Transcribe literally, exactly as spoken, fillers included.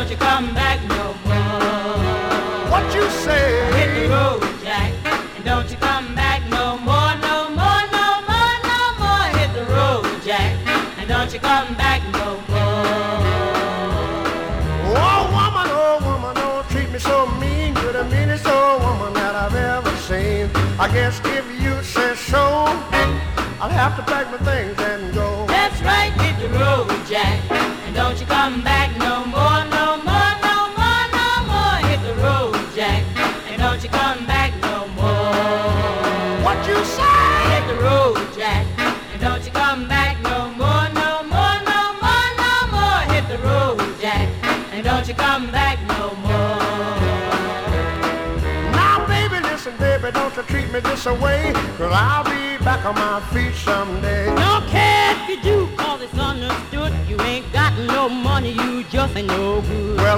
don't you come back no more. What you say? Hit the road, Jack, and don't you come back no more, no more, no more, no more. Hit the road, Jack, and don't you come back no more. Oh woman, oh woman, don't treat me so mean. You're the meanest old woman that I've ever seen. I guess if you say so, I'll have to pack my things and go. That's right, hit the road, Jack, and don't you come back no more, no more, no more, no more. Hit the road, Jack, and don't you come back no more. What you say? Hit the road, Jack, and don't you come back no more, no more, no more, no more. Hit the road, Jack, and don't you come back no more. Now baby, listen baby, don't you treat me this away, 'cause I'll be back on my feet someday. Don't care if you do, 'cause it's understood. You ain't got no money, you just ain't no good. Well,